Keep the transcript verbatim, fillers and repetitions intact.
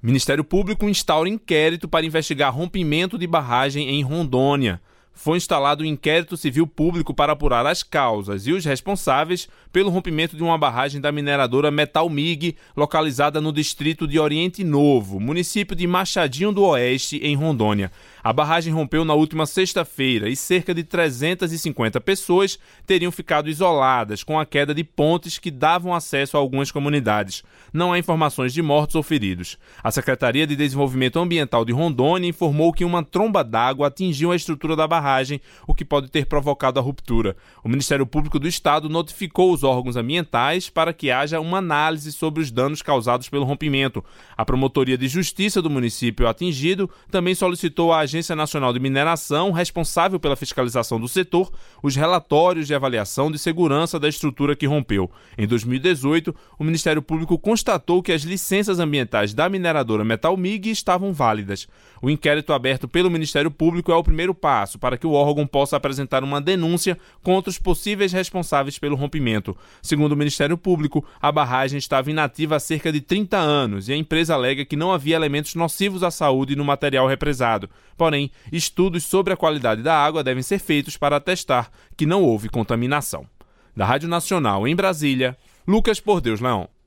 Ministério Público instaura inquérito para investigar rompimento de barragem em Rondônia. Foi instalado um inquérito civil público para apurar as causas e os responsáveis pelo rompimento de uma barragem da mineradora Metalmig, localizada no distrito de Oriente Novo, município de Machadinho do Oeste, em Rondônia. A barragem rompeu na última sexta-feira e cerca de trezentas e cinquenta pessoas teriam ficado isoladas com a queda de pontes que davam acesso a algumas comunidades. Não há informações de mortos ou feridos. A Secretaria de Desenvolvimento Ambiental de Rondônia informou que uma tromba d'água atingiu a estrutura da barragem, o que pode ter provocado a ruptura. O Ministério Público do Estado notificou os órgãos ambientais para que haja uma análise sobre os danos causados pelo rompimento. A Promotoria de Justiça do município atingido também solicitou à Agência Nacional de Mineração, responsável pela fiscalização do setor, os relatórios de avaliação de segurança da estrutura que rompeu. Em dois mil e dezoito, o Ministério Público constatou que as licenças ambientais da mineradora Metalmig estavam válidas. O inquérito aberto pelo Ministério Público é o primeiro passo para que o órgão possa apresentar uma denúncia contra os possíveis responsáveis pelo rompimento. Segundo o Ministério Público, a barragem estava inativa há cerca de trinta anos e a empresa alega que não havia elementos nocivos à saúde no material represado. Porém, estudos sobre a qualidade da água devem ser feitos para atestar que não houve contaminação. Da Rádio Nacional em Brasília, Lucas Por Deus Leão.